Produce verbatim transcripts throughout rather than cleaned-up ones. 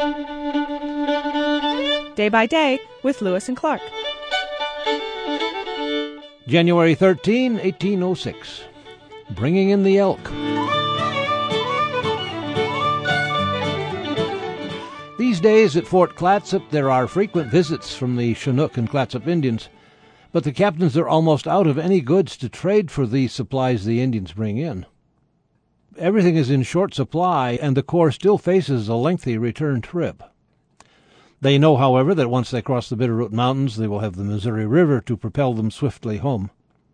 Day by Day with Lewis and Clark. January thirteenth, eighteen oh six. Bringing in the elk. These days at Fort Clatsop there are frequent visits from the Chinook and Clatsop Indians, but the captains are almost out of any goods to trade for these supplies the Indians bring in. Everything is in short supply, and the Corps still faces a lengthy return trip. They know, however, that once they cross the Bitterroot Mountains, they will have the Missouri River to propel them swiftly home.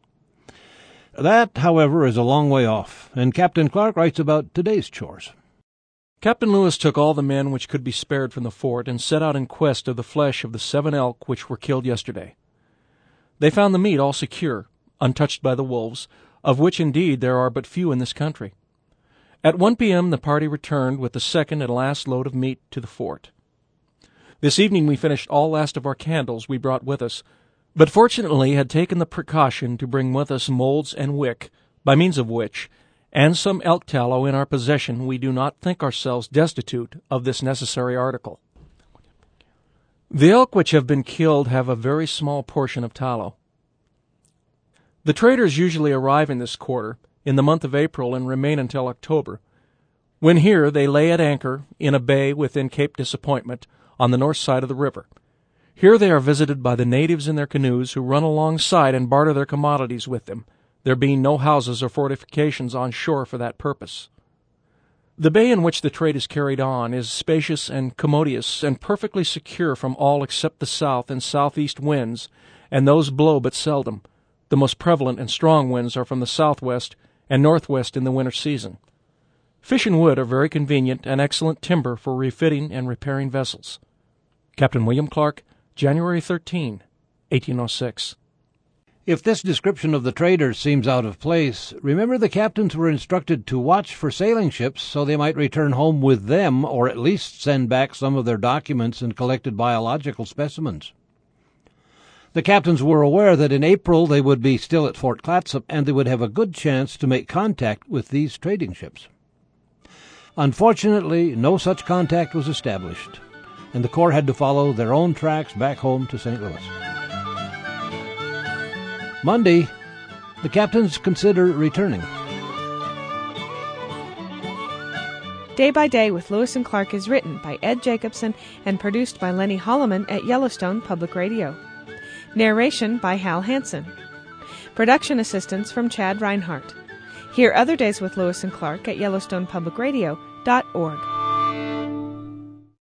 That, however, is a long way off, and Captain Clark writes about today's chores. Captain Lewis took all the men which could be spared from the fort and set out in quest of the flesh of the seven elk which were killed yesterday. They found the meat all secure, untouched by the wolves, of which indeed there are but few in this country. At one p.m. the party returned with the second and last load of meat to the fort. This evening we finished all last of our candles we brought with us, but fortunately had taken the precaution to bring with us molds and wick, by means of which, and some elk tallow in our possession, we do not think ourselves destitute of this necessary article. The elk which have been killed have a very small portion of tallow. The traders usually arrive in this quarter in the month of April and remain until October. When here, they lay at anchor in a bay within Cape Disappointment on the north side of the river. Here they are visited by the natives in their canoes, who run alongside and barter their commodities with them, there being no houses or fortifications on shore for that purpose. The bay in which the trade is carried on is spacious and commodious, and perfectly secure from all except the south and southeast winds, and those blow but seldom. The most prevalent and strong winds are from the southwest and northwest in the winter season. Fish and wood are very convenient and excellent timber for refitting and repairing vessels. Captain William Clark, January thirteenth, eighteen oh six. If this description of the traders seems out of place, remember the captains were instructed to watch for sailing ships so they might return home with them, or at least send back some of their documents and collected biological specimens. The captains were aware that in April they would be still at Fort Clatsop, and they would have a good chance to make contact with these trading ships. Unfortunately, no such contact was established, and the Corps had to follow their own tracks back home to Saint Louis. Monday, the captains consider returning. Day by Day with Lewis and Clark is written by Ed Jacobson and produced by Lenny Holloman at Yellowstone Public Radio. Narration by Hal Hansen. Production assistance from Chad Reinhardt. Hear other days with Lewis and Clark at Yellowstone Public Radio dot org.